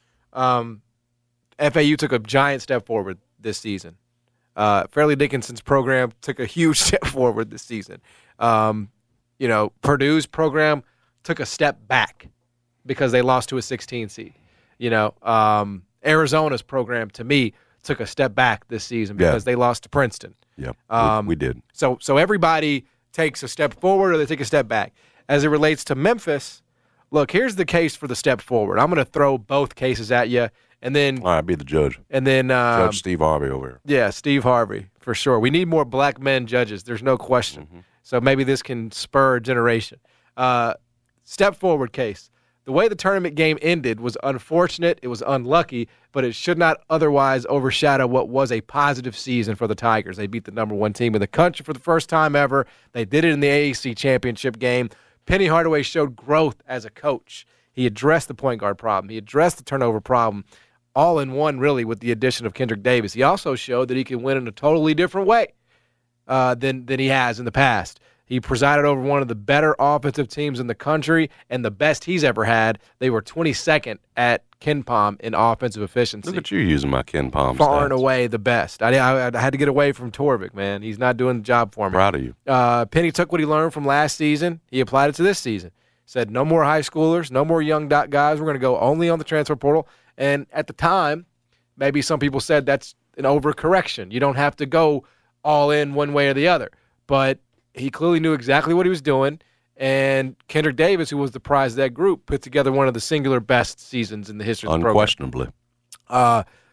FAU took a giant step forward this season. Fairleigh Dickinson's program took a huge step forward this season. Purdue's program took a step back because they lost to a 16 seed. Arizona's program, to me, took a step back this season because they lost to Princeton. Yeah, we did. So everybody takes a step forward or they take a step back. As it relates to Memphis, look, here's the case for the step forward. I'm going to throw both cases at you, and then all right, be the judge. And then Judge Steve Harvey over here. Yeah, Steve Harvey for sure. We need more black men judges. There's no question. Mm-hmm. So maybe this can spur a generation. Step forward case. The way the tournament game ended was unfortunate. It was unlucky, but it should not otherwise overshadow what was a positive season for the Tigers. They beat the number one team in the country for the first time ever. They did it in the AAC championship game. Penny Hardaway showed growth as a coach. He addressed the point guard problem. He addressed the turnover problem all in one, really, with the addition of Kendrick Davis. He also showed that he can win in a totally different way than he has in the past. He presided over one of the better offensive teams in the country and the best he's ever had. They were 22nd at KenPom in offensive efficiency. Look at you using my KenPom Far stats. and away the best. I had to get away from Torvik, man. He's not doing the job for me. Proud of you. Penny took what he learned from last season. He applied it to this season. Said no more high schoolers, no more young guys. We're going to go only on the transfer portal. And at the time, maybe some people said that's an overcorrection. You don't have to go all in one way or the other. But he clearly knew exactly what he was doing. And Kendrick Davis, who was the prize of that group, put together one of the singular best seasons in the history of the program. Unquestionably.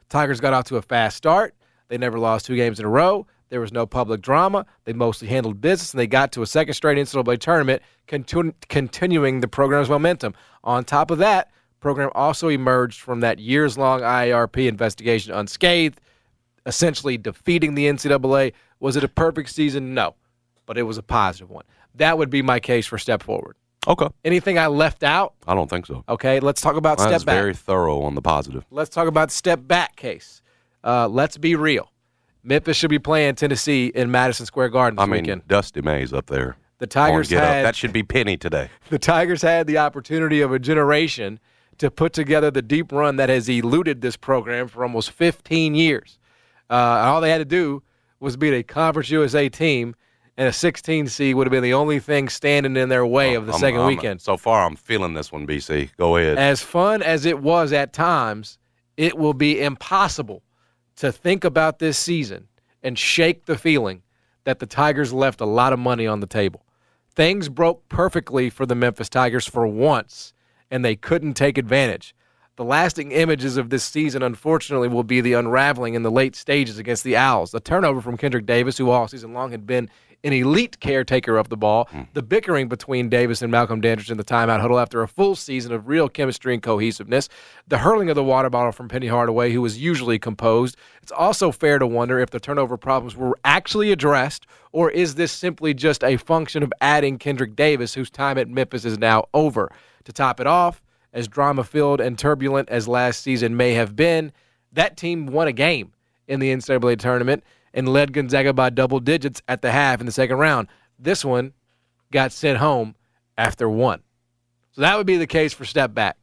Tigers got off to a fast start. They never lost 2 games in a row. There was no public drama. They mostly handled business, and they got to a second straight NCAA tournament, continuing the program's momentum. On top of that, the program also emerged from that years-long IARP investigation unscathed, essentially defeating the NCAA. Was it a perfect season? No, but it was a positive one. That would be my case for step forward. Okay. Anything I left out? I don't think so. Okay, let's talk about step back. That's very thorough on the positive. Let's talk about the step back case. Let's be real. Memphis should be playing Tennessee in Madison Square Garden this weekend. Dusty May's up there. The Tigers that should be Penny today. The Tigers had the opportunity of a generation to put together the deep run that has eluded this program for almost 15 years. All they had to do was beat a Conference USA team, and a 16 seed would have been the only thing standing in their way of the second weekend. So far, I'm feeling this one, BC. Go ahead. As fun as it was at times, it will be impossible to think about this season and shake the feeling that the Tigers left a lot of money on the table. Things broke perfectly for the Memphis Tigers for once, and they couldn't take advantage. The lasting images of this season, unfortunately, will be the unraveling in the late stages against the Owls. The turnover from Kendrick Davis, who all season long had been an elite caretaker of the ball, the bickering between Davis and Malcolm Dandridge in the timeout huddle after a full season of real chemistry and cohesiveness, the hurling of the water bottle from Penny Hardaway, who was usually composed. It's also fair to wonder if the turnover problems were actually addressed, or is this simply just a function of adding Kendrick Davis, whose time at Memphis is now over? To top it off, as drama-filled and turbulent as last season may have been, that team won a game in the NCAA tournament and led Gonzaga by double digits at the half in the second round. This one got sent home after 1. So that would be the case for step back.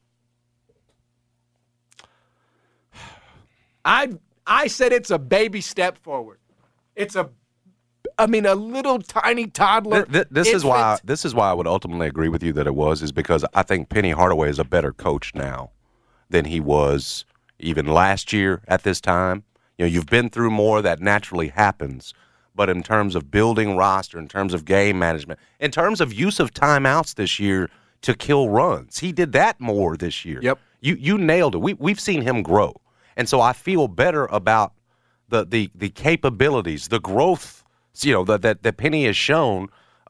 I said it's a baby step forward. It's a little tiny toddler. This is why I would ultimately agree with you that it was, is because I think Penny Hardaway is a better coach now than he was even last year at this time. You know, you've been through more, that naturally happens. But in terms of building roster, in terms of game management, in terms of use of timeouts this year to kill runs, he did that more this year. Yep. You nailed it. We've seen him grow. And so I feel better about the capabilities, the growth, that Penny has shown,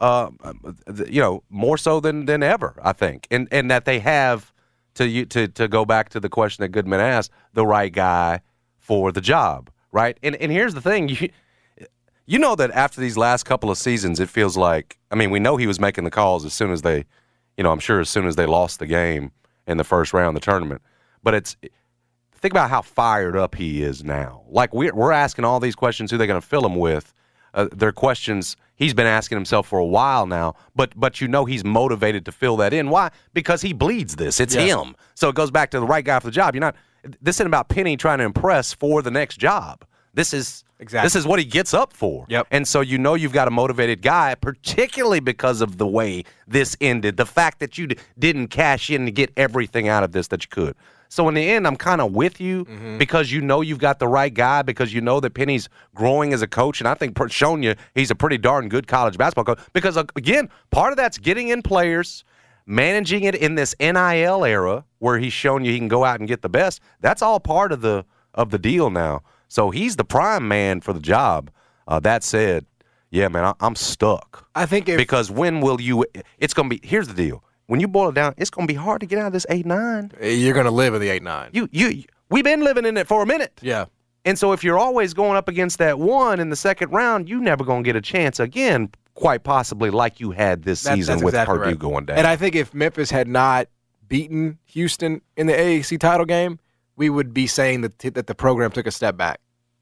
more so than ever, I think. And that they have, to go back to the question that Goodman asked, the right guy for the job, right? And here's the thing. You know that after these last couple of seasons, it feels like, we know he was making the calls as soon as they, I'm sure as soon as they lost the game in the first round of the tournament. But think about how fired up he is now. Like we're asking all these questions, who they're going to fill him with. They're questions he's been asking himself for a while now, but he's motivated to fill that in. Why? Because he bleeds this. It's him. So it goes back to the right guy for the job. This isn't about Penny trying to impress for the next job. This is what he gets up for. Yep. And so you've got a motivated guy, particularly because of the way this ended, the fact that you didn't cash in to get everything out of this that you could. So in the end, I'm kind of with you because you've got the right guy, because you know that Penny's growing as a coach, and I think shown you he's a pretty darn good college basketball coach. Because, again, part of that's getting in players, managing it in this NIL era where he's shown you he can go out and get the best. That's all part of the deal now. So he's the prime man for the job. That said, yeah, man, I'm stuck. I think because when will you – it's going to be – here's the deal. When you boil it down, it's going to be hard to get out of this 8-9. You're going to live in the 8-9. We've been living in it for a minute. Yeah. And so if you're always going up against that 1 in the second round, you're never going to get a chance again, quite possibly like you had this season with exactly Purdue going down. And I think if Memphis had not beaten Houston in the AAC title game, we would be saying that the program took a step back.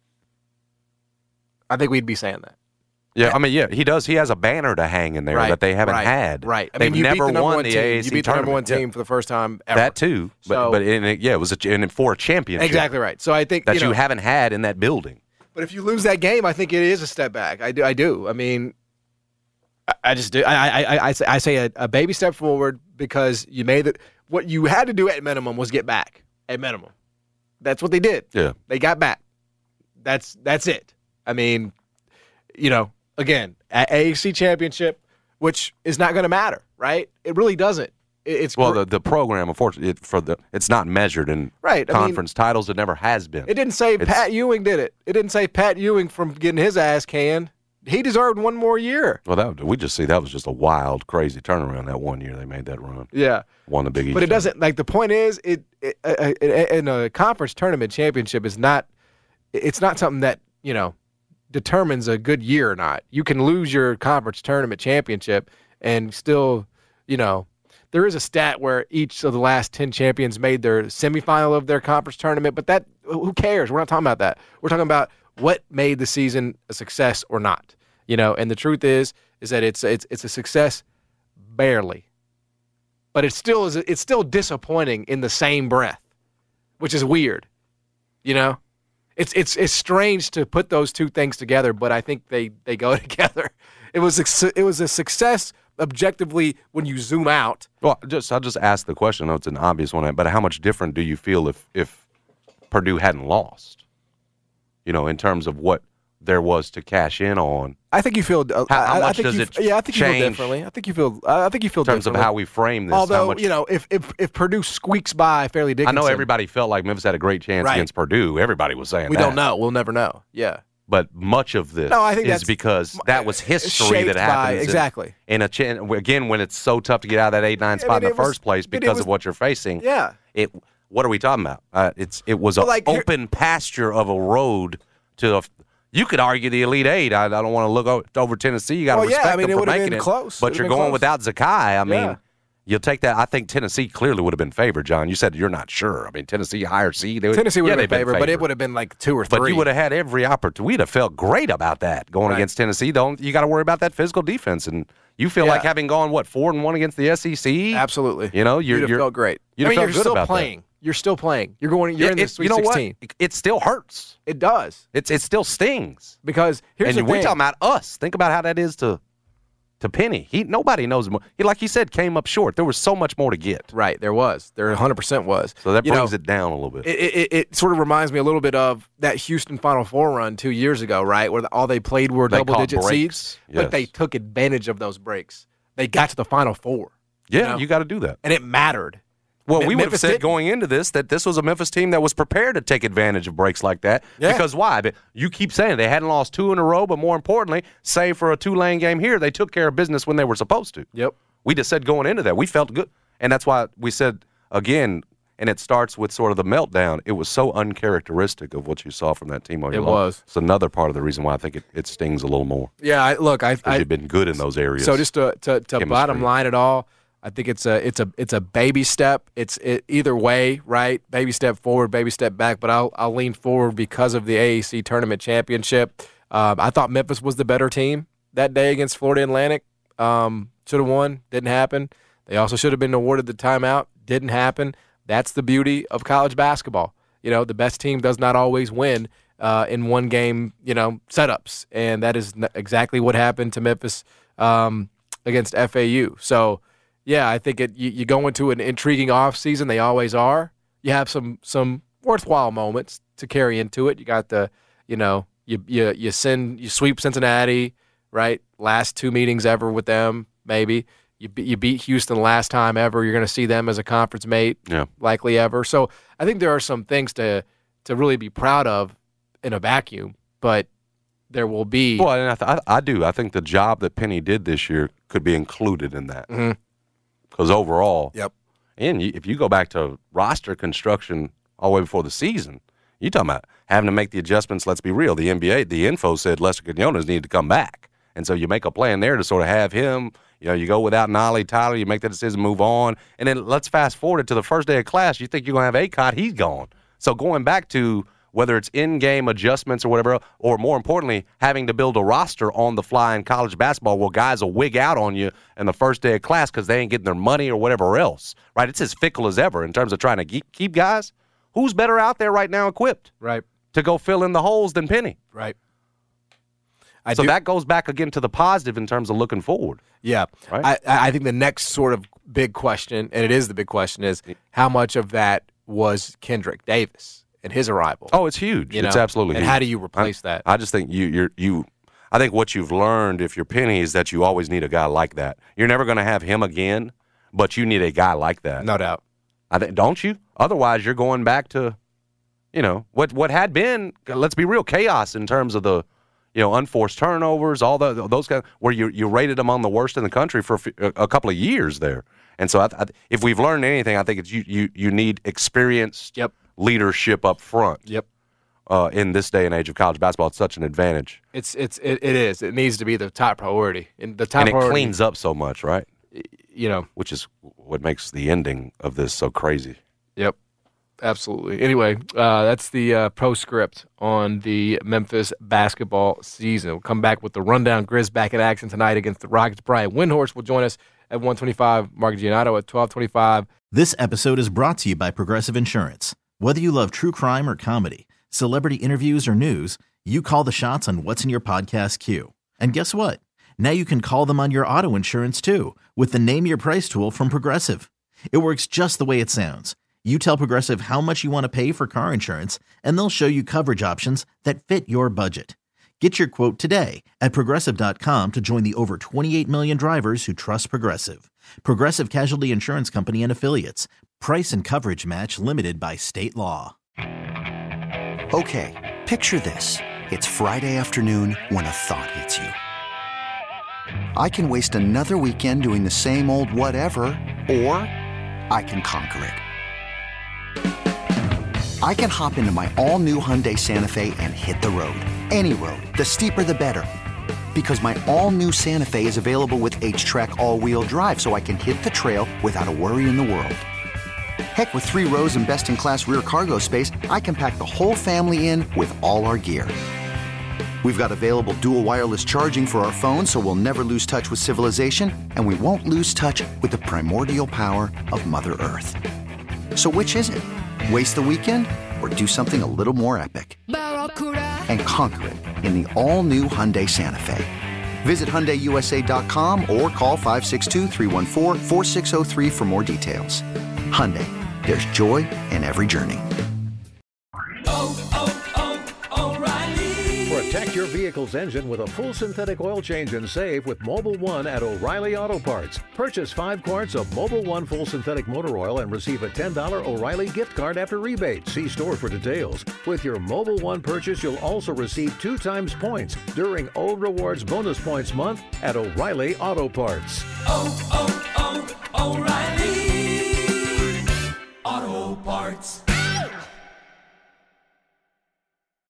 I think we'd be saying that. Yeah, he does. He has a banner to hang in there that they haven't had. Right. They've never won the AAC You beat the number one team for the first time ever. That too. It was for a championship. Exactly right. So I think that you haven't had in that building. But if you lose that game, I think it is a step back. I do. I just do. I say a baby step forward because you made it. What you had to do at minimum was get back. At minimum, that's what they did. Yeah, they got back. That's it. Again, at AAC championship, which is not going to matter, right? It really doesn't. it's the program, unfortunately, it's not measured in conference titles. It never has been. It didn't say Pat Ewing did it. It didn't say Pat Ewing from getting his ass canned. He deserved one more year. Well, we just see that was just a wild, crazy turnaround that one year they made that run. Yeah. Won the Big East. But it doesn't, the point is, in a conference tournament championship it's not something that, determines a good year or not. You can lose your conference tournament championship and still, there is a stat where each of the last 10 champions made their semifinal of their conference tournament, but who cares? We're not talking about that. We're talking about what made the season a success or not, and the truth is that it's a success barely, but it's still disappointing in the same breath, which is weird, It's strange to put those two things together, but I think they go together. It was a success objectively when you zoom out. Well, I'll just ask the question. I know it's an obvious one, but how much different do you feel if Purdue hadn't lost? In terms of what there was to cash in on. I think you feel. How much does it change? Yeah, I think you feel differently. I think you feel in terms of how we frame this. Although if Purdue squeaks by Fairleigh Dickinson, I know everybody felt like Memphis had a great chance against Purdue. Everybody was saying we don't know. We'll never know. Yeah. But much of this is because that was history that happens. Exactly. Again, when it's so tough to get out of that 8-9 spot in the first place because of what you're facing. Yeah. What are we talking about? It was an open pasture of a road to you could argue the Elite Eight. I don't want to look over Tennessee. You got to respect them for making it. Close. But you're going without Zakai. I mean, you'll take that. I think Tennessee clearly would have been favored, John. You said you're not sure. I mean, Tennessee higher seed. Tennessee would have been favored, but it would have been like 2 or 3. But you would have had every opportunity. We'd have felt great about that going against Tennessee. You got to worry about that physical defense, and you feel like having gone 4-1 against the SEC. Absolutely. You'd have felt great. You're still playing. That. You're still playing. You're in the Sweet 16. It still hurts. It does. It still stings. Because here's the thing. We're talking about us. Think about how that is to Penny. Nobody knows more. Like he said, came up short. There was so much more to get. Right. There was. There 100% was. So that brings it down a little bit. It sort of reminds me a little bit of that Houston Final Four run 2 years ago, right, where all they played were double-digit seeds, but they took advantage of those breaks. They got to the Final Four. Yeah, you got to do that. And it mattered. Well, we would have said going into this that this was a Memphis team that was prepared to take advantage of breaks like that. Yeah. Because why? You keep saying they hadn't lost 2 in a row, but more importantly, save for a 2-lane game here, they took care of business when they were supposed to. Yep. We just said going into that, we felt good. And that's why we said, again, and it starts with sort of the meltdown, it was so uncharacteristic of what you saw from that team. It was. It's another part of the reason why I think it stings a little more. Yeah, you've been good in those areas. So just to bottom line it all, I think it's a baby step. It's either way, right? Baby step forward, baby step back. But I'll lean forward because of the AAC tournament championship. I thought Memphis was the better team that day against Florida Atlantic. Should have won, didn't happen. They also should have been awarded the timeout, didn't happen. That's the beauty of college basketball. The best team does not always win in one game, setups, and that is exactly what happened to Memphis against FAU. So. Yeah, I think you go into an intriguing offseason. They always are. You have some worthwhile moments to carry into it. You got you sweep Cincinnati, right? Last 2 meetings ever with them, maybe. You beat Houston last time ever. You're going to see them as a conference mate, likely ever. So I think there are some things to really be proud of in a vacuum, but there will be. Well, and I do. I think the job that Penny did this year could be included in that. Mm-hmm. Because overall, and if you go back to roster construction all the way before the season, you're talking about having to make the adjustments. Let's be real. The NBA, the info said Lester Quinones needed to come back. And so you make a plan there to sort of have him. You go without Nolly Tyler, you make that decision, move on. And then let's fast forward it to the first day of class. You think you're going to have ACOT, he's gone. So going back to whether it's in-game adjustments or whatever, or more importantly, having to build a roster on the fly in college basketball where guys will wig out on you in the first day of class because they ain't getting their money or whatever else, right? It's as fickle as ever in terms of trying to keep guys. Who's better out there right now equipped to go fill in the holes than Penny? Right. So that goes back again to the positive in terms of looking forward. Yeah. Right? I think the next sort of big question, and it is the big question, is how much of that was Kendrick Davis and his arrival? Oh, it's huge. It's absolutely huge. And how do you replace that? I just think I think what you've learned if you're Penny is that you always need a guy like that. You're never going to have him again, But you need a guy like that. No doubt. I think, don't you? Otherwise, you're going back to, what had been, let's be real, chaos in terms of the, unforced turnovers, all those kind of, where you rated among the worst in the country for a couple of years there. And so if we've learned anything, I think it's you need experienced leadership up front. Yep. In this day and age of college basketball, it's such an advantage. It is. It needs to be the top priority. And it cleans up so much, right? Which is what makes the ending of this so crazy. Yep. Absolutely. Anyway, that's the postscript on the Memphis basketball season. We'll come back with the rundown. Grizz back in action tonight against the Rockets. Brian Windhorst will join us at 1:25. Mark Giannotto at 12:25. This episode is brought to you by Progressive Insurance. Whether you love true crime or comedy, celebrity interviews or news, you call the shots on what's in your podcast queue. And guess what? Now you can call them on your auto insurance too with the Name Your Price tool from Progressive. It works just the way it sounds. You tell Progressive how much you want to pay for car insurance, and they'll show you coverage options that fit your budget. Get your quote today at Progressive.com to join the over 28 million drivers who trust Progressive. Progressive Casualty Insurance Company and Affiliates. Price and coverage match limited by state law. Okay, picture this. It's Friday afternoon when a thought hits you. I can waste another weekend doing the same old whatever, or I can conquer it. I can hop into my all-new Hyundai Santa Fe and hit the road. Any road. The steeper, the better. Because my all-new Santa Fe is available with H-Track all-wheel drive, so I can hit the trail without a worry in the world. Heck, with 3 rows and best-in-class rear cargo space, I can pack the whole family in with all our gear. We've got available dual wireless charging for our phones, so we'll never lose touch with civilization, and we won't lose touch with the primordial power of Mother Earth. So which is it? Waste the weekend or do something a little more epic? And conquer it in the all-new Hyundai Santa Fe. Visit HyundaiUSA.com or call 562-314-4603 for more details. Hyundai, there's joy in every journey. Protect your vehicle's engine with a full synthetic oil change and save with Mobil 1 at O'Reilly Auto Parts. Purchase 5 quarts of Mobil 1 full synthetic motor oil and receive a $10 O'Reilly gift card after rebate. See store for details. With your Mobil 1 purchase, you'll also receive 2 times points during O Rewards Bonus Points Month at O'Reilly Auto Parts.